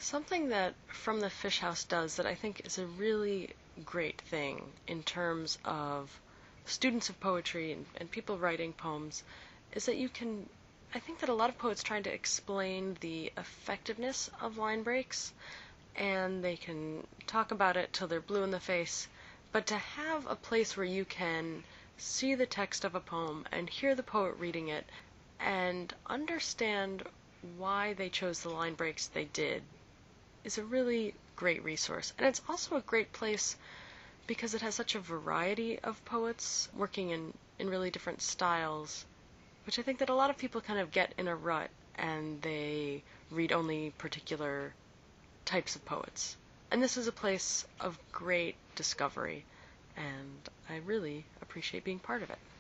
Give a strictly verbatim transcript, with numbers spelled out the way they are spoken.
Something that From the Fish House does that I think is a really great thing in terms of students of poetry and, and people writing poems is that you can, I think that a lot of poets trying to explain the effectiveness of line breaks, and they can talk about it till they're blue in the face, but to have a place where you can see the text of a poem and hear the poet reading it and understand why they chose the line breaks they did is a really great resource. And it's also a great place because it has such a variety of poets working in, in really different styles, which I think that a lot of people kind of get in a rut and they read only particular types of poets. And this is a place of great discovery, and I really appreciate being part of it.